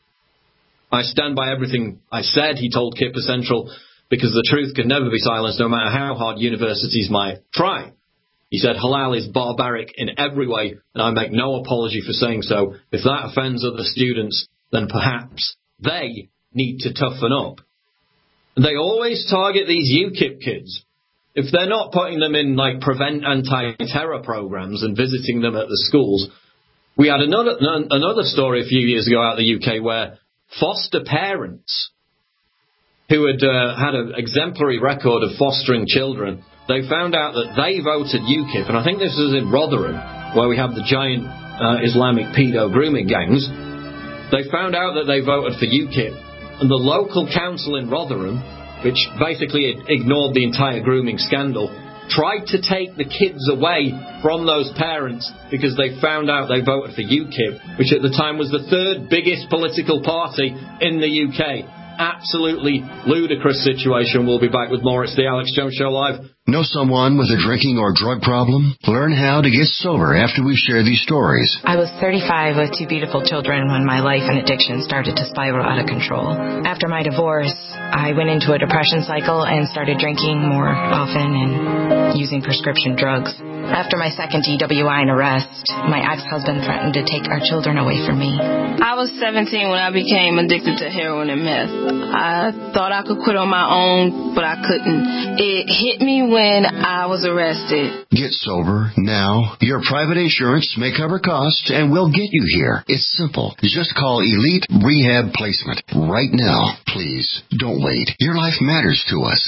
I stand by everything I said, he told Kipper Central, because the truth can never be silenced no matter how hard universities might try. He said, halal is barbaric in every way, and I make no apology for saying so. If that offends other students, then perhaps they need to toughen up. And they always target these UKIP kids. If they're not putting them in, like, prevent anti-terror programs and visiting them at the schools. We had another story a few years ago out of the UK where foster parents who had had an exemplary record of fostering children, they found out that they voted UKIP, and I think this was in Rotherham, where we have the giant Islamic pedo grooming gangs. They found out that they voted for UKIP, and the local council in Rotherham, which basically ignored the entire grooming scandal, tried to take the kids away from those parents because they found out they voted for UKIP, which at the time was the third biggest political party in the UK. Absolutely ludicrous situation. We'll be back with more. It's the Alex Jones Show Live. Know someone with a drinking or drug problem? Learn how to get sober after we share these stories. I was 35 with two beautiful children when my life and addiction started to spiral out of control. After my divorce, I went into a depression cycle and started drinking more often and using prescription drugs. After my second DWI and arrest, my ex-husband threatened to take our children away from me. I was 17 when I became addicted to heroin and meth. I thought I could quit on my own, but I couldn't. It hit me when I was arrested. Get sober now. Your private insurance may cover costs and we'll get you here. It's simple. Just call Elite Rehab Placement right now. Please, don't wait. Your life matters to us.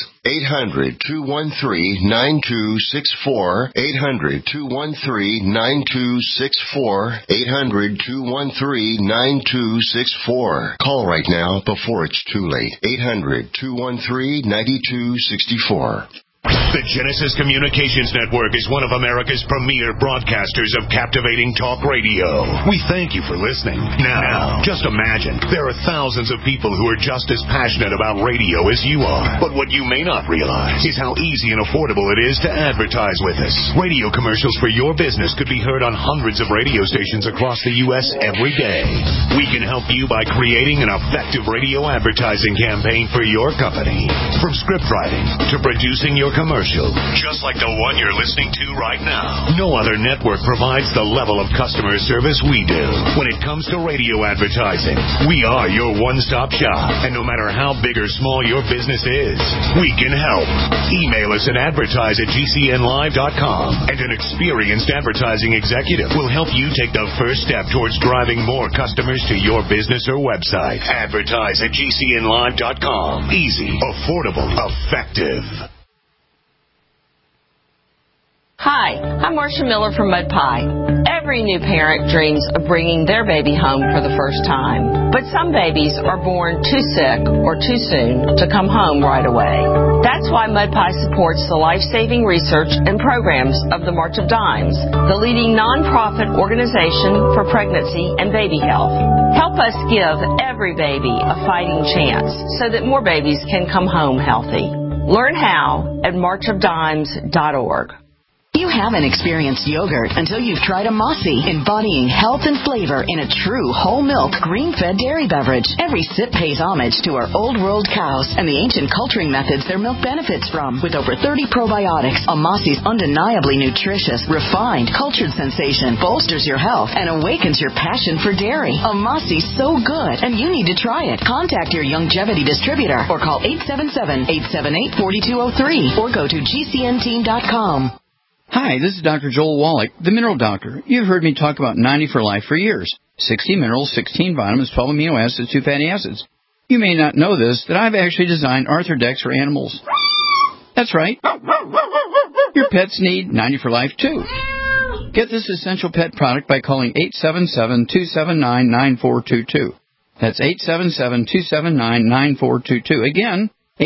800-213-9264. 800-213-9264. 800-213-9264. Call right now before it's too late. 800-213-9264. The Genesis Communications Network is one of America's premier broadcasters of captivating talk radio. We thank you for listening. Now, just imagine, there are thousands of people who are just as passionate about radio as you are. But what you may not realize is how easy and affordable it is to advertise with us. Radio commercials for your business could be heard on hundreds of radio stations across the U.S. every day. We can help you by creating an effective radio advertising campaign for your company. From script writing to producing your commercial, just like the one you're listening to right now. No other network provides the level of customer service we do. When it comes to radio advertising, we are your one-stop shop. And no matter how big or small your business is, we can help. Email us at advertise@gcnlive.com, and an experienced advertising executive will help you take the first step towards driving more customers to your business or website. Advertise@gcnlive.com. Easy, affordable, effective. Hi, I'm Marcia Miller from Mud Pie. Every new parent dreams of bringing their baby home for the first time. But some babies are born too sick or too soon to come home right away. That's why Mud Pie supports the life-saving research and programs of the March of Dimes, the leading nonprofit organization for pregnancy and baby health. Help us give every baby a fighting chance so that more babies can come home healthy. Learn how at marchofdimes.org. You haven't experienced yogurt until you've tried a Mossy, embodying health and flavor in a true whole milk, green-fed dairy beverage. Every sip pays homage to our old world cows and the ancient culturing methods their milk benefits from. With over 30 probiotics, a Mossy's undeniably nutritious, refined, cultured sensation bolsters your health and awakens your passion for dairy. A Mossy's so good, and you need to try it. Contact your Youngevity distributor or call 877-878-4203 or go to gcnteam.com. Hi, this is Dr. Joel Wallach, the Mineral Doctor. You've heard me talk about 90 for Life for years. 60 minerals, 16 vitamins, 12 amino acids, 2 fatty acids. You may not know this, that I've actually designed Arthrodex for animals. That's right. Your pets need 90 for Life, too. Get this essential pet product by calling 877-279-9422. That's 877-279-9422. Again,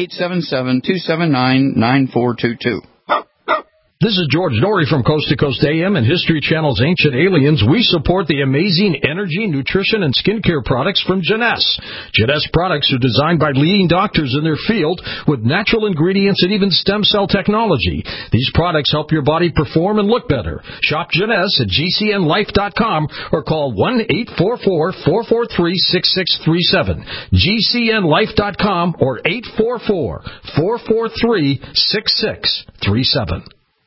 877-279-9422. This is George Norrie from Coast to Coast AM and History Channel's Ancient Aliens. We support the amazing energy, nutrition, and skincare products from Jeunesse. Jeunesse products are designed by leading doctors in their field with natural ingredients and even stem cell technology. These products help your body perform and look better. Shop Jeunesse at gcnlife.com or call 1-844-443-6637. gcnlife.com or 844-443-6637.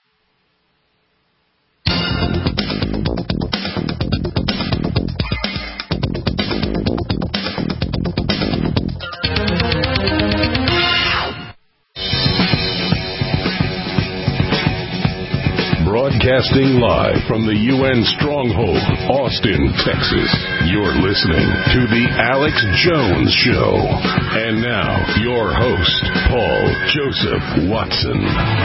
Broadcasting live from the UN stronghold, Austin, Texas. You're listening to The Alex Jones Show. And now, your host, Paul Joseph Watson.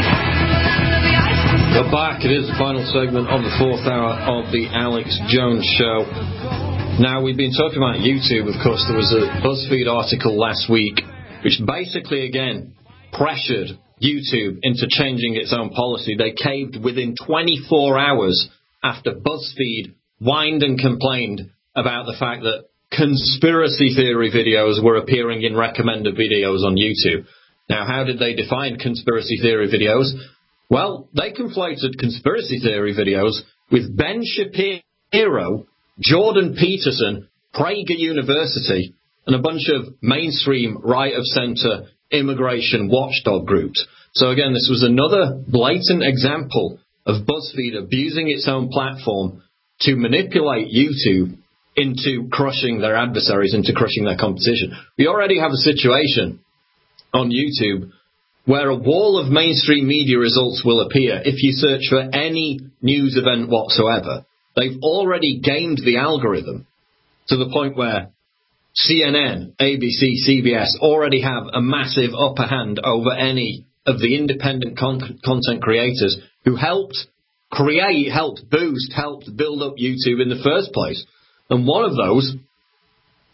We're back. It is the final segment of the fourth hour of The Alex Jones Show. Now, we've been talking about YouTube. Of course, there was a BuzzFeed article last week which basically, again, pressured YouTube into changing its own policy. They caved within 24 hours after BuzzFeed whined and complained about the fact that conspiracy theory videos were appearing in recommended videos on YouTube. Now, how did they define conspiracy theory videos? Well, they conflated conspiracy theory videos with Ben Shapiro, Jordan Peterson, Prager University, and a bunch of mainstream right-of-center immigration watchdog groups. So again, this was another blatant example of BuzzFeed abusing its own platform to manipulate YouTube into crushing their adversaries, into crushing their competition. We already have a situation on YouTube where a wall of mainstream media results will appear if you search for any news event whatsoever. They've already gamed the algorithm to the point where CNN, ABC, CBS already have a massive upper hand over any of the independent content creators who helped create, helped boost, helped build up YouTube in the first place. And one of those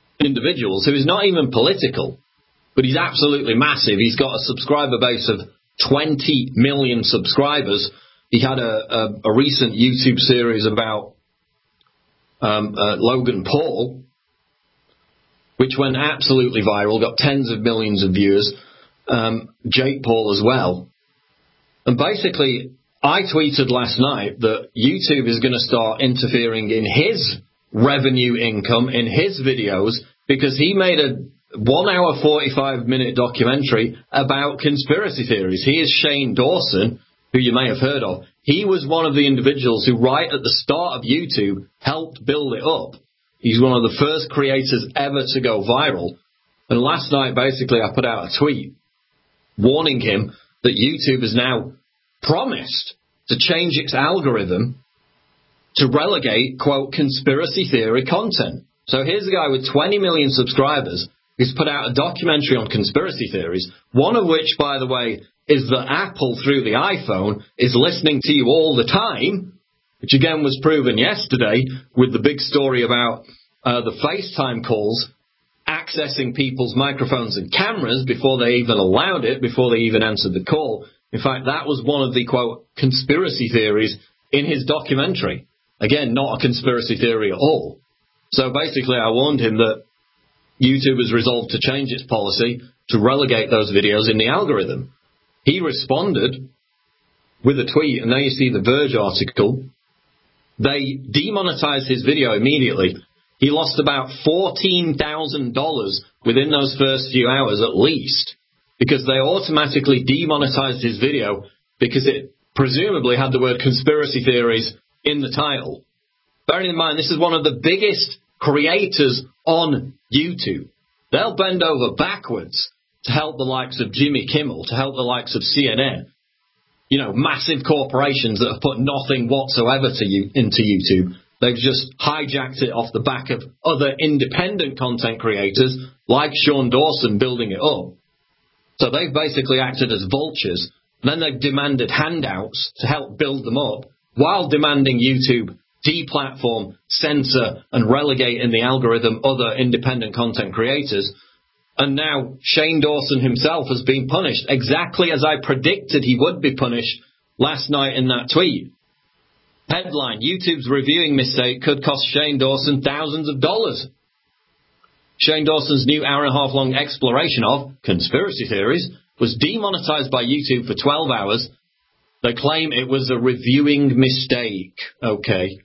individuals, who is not even political, but he's absolutely massive, he's got a subscriber base of 20 million subscribers. He had a recent YouTube series about Logan Paul, which went absolutely viral, got tens of millions of viewers. Jake Paul as well. And basically, I tweeted last night that YouTube is going to start interfering in his revenue income, in his videos, because he made a 1 hour, 45-minute documentary about conspiracy theories. He is Shane Dawson, who you may have heard of. He was one of the individuals who, right at the start of YouTube, helped build it up. He's one of the first creators ever to go viral. And last night, basically, I put out a tweet warning him that YouTube has now promised to change its algorithm to relegate, quote, conspiracy theory content. So here's a guy with 20 million subscribers who's put out a documentary on conspiracy theories, one of which, by the way, is that Apple, through the iPhone, is listening to you all the time, which again was proven yesterday with the big story about the FaceTime calls accessing people's microphones and cameras before they even allowed it, before they even answered the call. In fact, that was one of the, quote, conspiracy theories in his documentary. Again, not a conspiracy theory at all. So basically, I warned him that YouTube has resolved to change its policy to relegate those videos in the algorithm. He responded with a tweet, and now you see the Verge article. They demonetized his video immediately. He lost about $14,000 within those first few hours at least, because they automatically demonetized his video because it presumably had the word conspiracy theories in the title. Bearing in mind, this is one of the biggest creators on YouTube. They'll bend over backwards to help the likes of Jimmy Kimmel, to help the likes of CNN. You know, massive corporations that have put nothing whatsoever into YouTube. They've just hijacked it off the back of other independent content creators like Sean Dawson building it up. So they've basically acted as vultures. Then they've demanded handouts to help build them up while demanding YouTube deplatform, censor and relegate in the algorithm other independent content creators. And now Shane Dawson himself has been punished exactly as I predicted he would be punished last night in that tweet. Headline, YouTube's reviewing mistake could cost Shane Dawson thousands of dollars. Shane Dawson's new hour-and-a-half long exploration of conspiracy theories was demonetized by YouTube for 12 hours. They claim it was a reviewing mistake. Okay.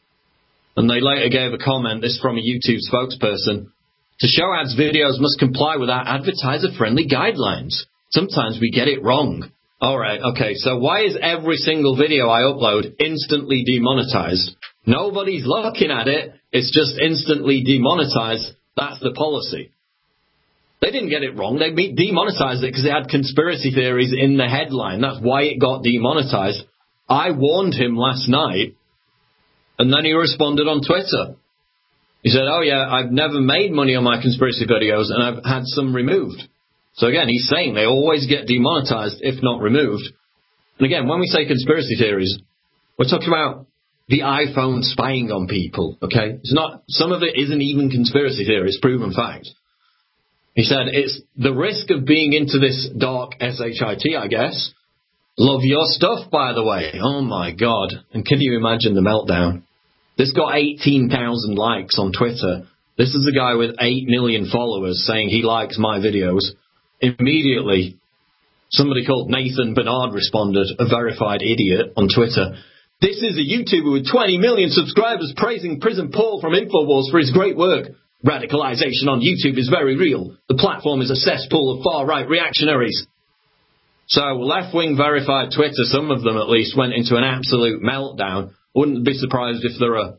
And they later gave a comment, this from a YouTube spokesperson. To show ads, videos must comply with our advertiser-friendly guidelines. Sometimes we get it wrong. All right, okay, so why is every single video I upload instantly demonetized? Nobody's looking at it. It's just instantly demonetized. That's the policy. They didn't get it wrong. They demonetized it because it had conspiracy theories in the headline. That's why it got demonetized. I warned him last night, and then he responded on Twitter. He said, oh yeah, I've never made money on my conspiracy videos, and I've had some removed. So again, he's saying they always get demonetized if not removed. And again, when we say conspiracy theories, we're talking about the iPhone spying on people, okay? It's not, some of it isn't even conspiracy theory, it's proven fact. He said, it's the risk of being into this dark SHIT, I guess. Love your stuff, by the way. Oh my God. And can you imagine the meltdown? This got 18,000 likes on Twitter. This is a guy with 8 million followers saying he likes my videos. Immediately, somebody called Nathan Bernard responded, a verified idiot, on Twitter. This is a YouTuber with 20 million subscribers praising Prison Paul from InfoWars for his great work. Radicalization on YouTube is very real. The platform is a cesspool of far-right reactionaries. So left-wing verified Twitter, some of them at least, went into an absolute meltdown. Wouldn't be surprised if there are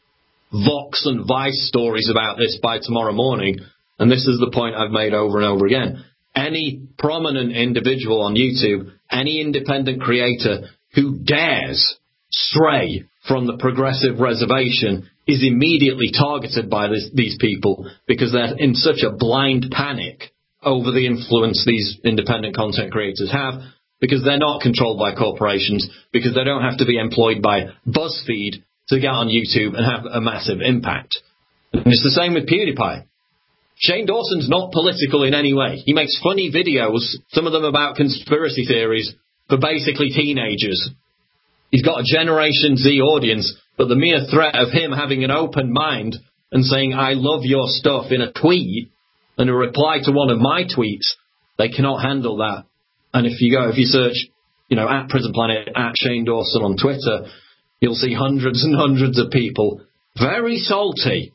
Vox and Vice stories about this by tomorrow morning. And this is the point I've made over and over again. Any prominent individual on YouTube, any independent creator who dares stray from the progressive reservation is immediately targeted by these people because they're in such a blind panic over the influence these independent content creators have, because they're not controlled by corporations, because they don't have to be employed by BuzzFeed to get on YouTube and have a massive impact. And it's the same with PewDiePie. Shane Dawson's not political in any way. He makes funny videos, some of them about conspiracy theories, for basically teenagers. He's got a Generation Z audience, but the mere threat of him having an open mind and saying, I love your stuff in a tweet, and a reply to one of my tweets, they cannot handle that. And if you search, at Prison Planet, at Shane Dawson on Twitter, you'll see hundreds and hundreds of people very salty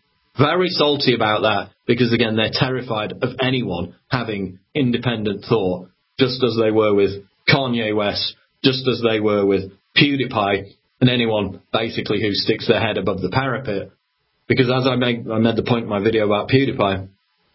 about that, because, again, they're terrified of anyone having independent thought, just as they were with Kanye West, just as they were with PewDiePie, and anyone, basically, who sticks their head above the parapet. Because as I made the point in my video about PewDiePie,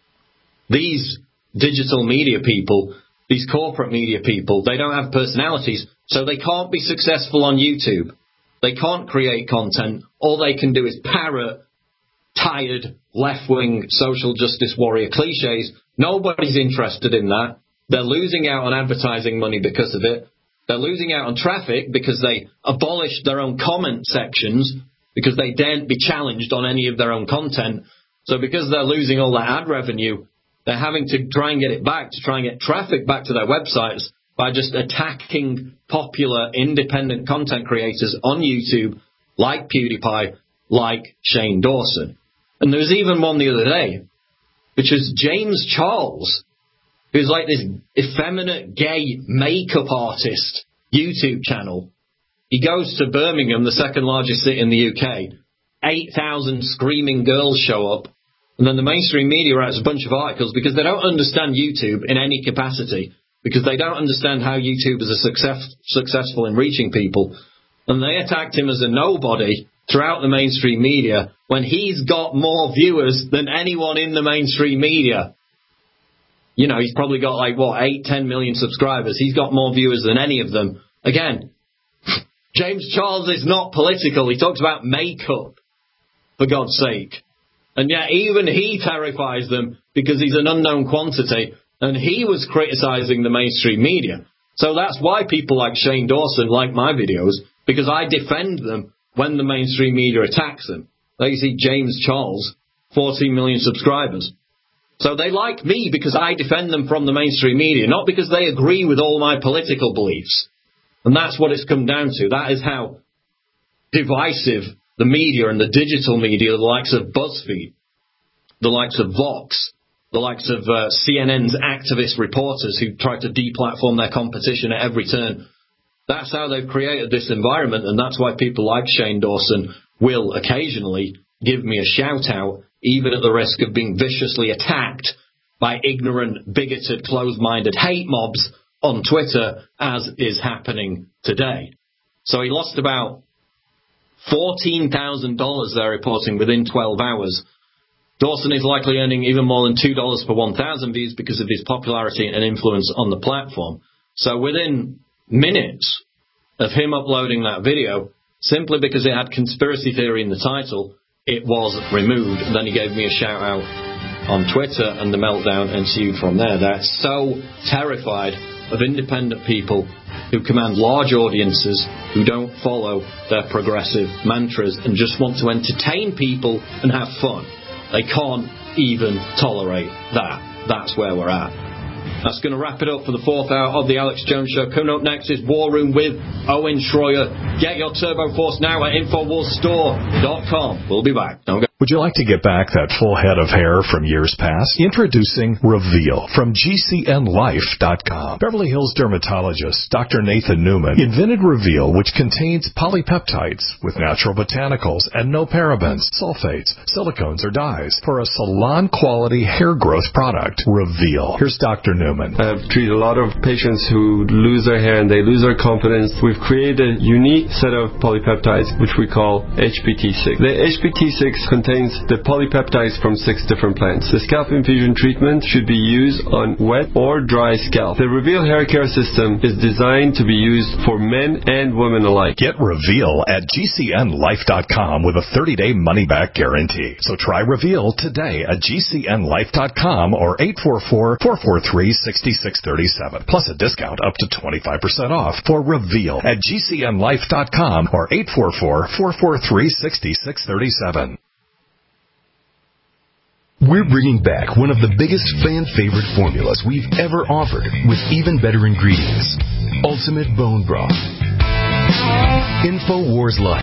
these digital media people, these corporate media people, they don't have personalities, so they can't be successful on YouTube. They can't create content. All they can do is parrot tired, left-wing social justice warrior cliches. Nobody's interested in that. They're losing out on advertising money because of it. They're losing out on traffic because they abolished their own comment sections, because they daren't be challenged on any of their own content. So because they're losing all that ad revenue, they're having to try and get it back, to try and get traffic back to their websites by just attacking popular independent content creators on YouTube, like PewDiePie, like Shane Dawson. And there was even one the other day, which was James Charles, who's like this effeminate gay makeup artist YouTube channel. He goes to Birmingham, the second largest city in the UK. 8,000 screaming girls show up. And then the mainstream media writes a bunch of articles because they don't understand YouTube in any capacity, because they don't understand how YouTube is successful in reaching people. And they attacked him as a nobody throughout the mainstream media when he's got more viewers than anyone in the mainstream media. He's probably got 8-10 million subscribers. He's got more viewers than any of them. Again, James Charles is not political. He talks about makeup, for God's sake. And yet even he terrifies them because he's an unknown quantity, and he was criticising the mainstream media. So that's why people like Shane Dawson like my videos, because I defend them when the mainstream media attacks them. Like you see James Charles, 14 million subscribers. So they like me because I defend them from the mainstream media, not because they agree with all my political beliefs. And that's what it's come down to. That is how divisive the media and the digital media, the likes of BuzzFeed, the likes of Vox, the likes of CNN's activist reporters who try to deplatform their competition at every turn. That's how they've created this environment, and that's why people like Shane Dawson will occasionally give me a shout-out, even at the risk of being viciously attacked by ignorant, bigoted, closed-minded hate mobs on Twitter, as is happening today. So he lost about $14,000, they're reporting, within 12 hours. Dawson is likely earning even more than $2 per 1,000 views because of his popularity and influence on the platform. So within minutes of him uploading that video, simply because it had conspiracy theory in the title, it was removed. And then he gave me a shout out on Twitter, and the meltdown ensued from there. They're so terrified of independent people who command large audiences, who don't follow their progressive mantras and just want to entertain people and have fun. They can't even tolerate that. That's where we're at. That's going to wrap it up for the fourth hour of the Alex Jones Show. Coming up next is War Room with Owen Schroyer. Get your Turbo Force now at InfoWarsStore.com. We'll be back. Don't go. Would you like to get back that full head of hair from years past? Introducing Reveal from GCNLife.com. Beverly Hills dermatologist Dr. Nathan Newman invented Reveal, which contains polypeptides with natural botanicals and no parabens, sulfates, silicones, or dyes for a salon-quality hair growth product. Reveal. Here's Dr. Newman. I've treated a lot of patients who lose their hair and they lose their confidence. We've created a unique set of polypeptides, which we call HPT6. The HPT6 contains the polypeptides from 6 different plants. The scalp infusion treatment should be used on wet or dry scalp. The Reveal hair care system is designed to be used for men and women alike. Get Reveal at GCNLife.com with a 30-day money-back guarantee. So try Reveal today at GCNLife.com or 844-443-6637. Plus a discount up to 25% off for Reveal at GCNLife.com or 844-443-6637. We're bringing back one of the biggest fan-favorite formulas we've ever offered with even better ingredients. Ultimate Bone Broth. InfoWars Life.